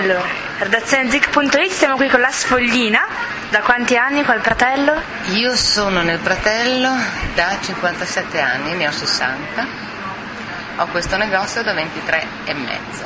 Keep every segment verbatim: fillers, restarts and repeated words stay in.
Allora, redazione zik punto it, siamo qui con la Sfoglina. Da quanti anni col Pratello? Io sono nel Pratello da cinquantasette anni, ne ho sessanta. Ho questo negozio da ventitré e mezzo.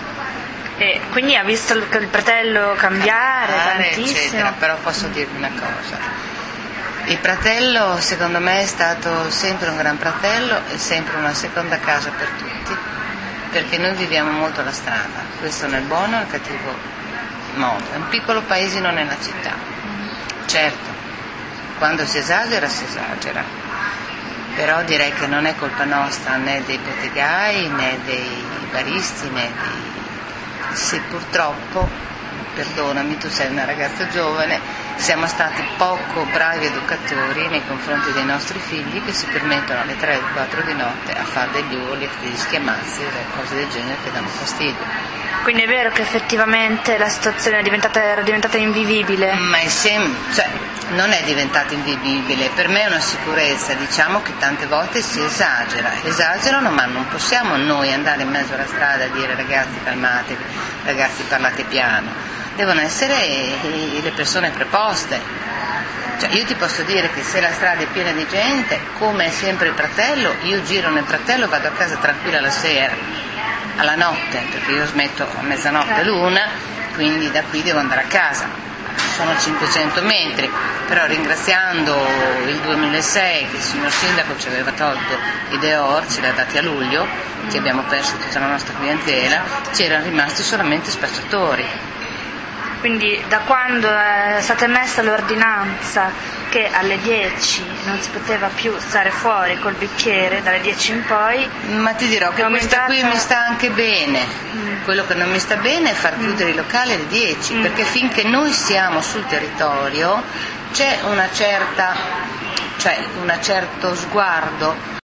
E quindi ha visto il, il Pratello cambiare Cambiare, tantissimo. eccetera. Però posso dirvi una cosa. Il Pratello secondo me è stato sempre un gran Pratello e sempre una seconda casa per tutti, perché noi viviamo molto la strada, questo nel buono e nel cattivo modo. È un piccolo paesino nella città. Certo, quando si esagera si esagera, però direi che non è colpa nostra né dei bottegai né dei baristi né dei... se purtroppo, perdonami, tu sei una ragazza giovane, siamo stati poco bravi educatori nei confronti dei nostri figli, che si permettono alle tre o quattro di notte a fare degli urli, degli schiamazzi e cose del genere che danno fastidio. Quindi è vero che effettivamente la situazione è diventata, era diventata invivibile? Ma è sem- cioè, non è diventata invivibile, per me è una sicurezza, diciamo che tante volte si esagera, esagerano, ma non possiamo noi andare in mezzo alla strada e dire ragazzi calmatevi, ragazzi parlate piano, devono essere le persone preposte. Cioè, io ti posso dire che se la strada è piena di gente, come è sempre il Pratello, io giro nel Pratello, vado a casa tranquilla la sera, alla notte, perché io smetto a mezzanotte l'una, quindi da qui devo andare a casa. Sono cinquecento metri, però ringraziando il duemilasei che il signor sindaco ci aveva tolto i Deor, ce li ha dati a luglio, che abbiamo perso tutta la nostra clientela, c'erano rimasti solamente spacciatori. Quindi da quando è stata emessa l'ordinanza che alle dieci non si poteva più stare fuori col bicchiere, dalle dieci in poi... Ma ti dirò che questa qui mi sta anche bene. Mm. Quello che non mi sta bene è far chiudere mm. i locali alle dieci, mm. perché finché noi siamo sul territorio c'è una certa, cioè un certo sguardo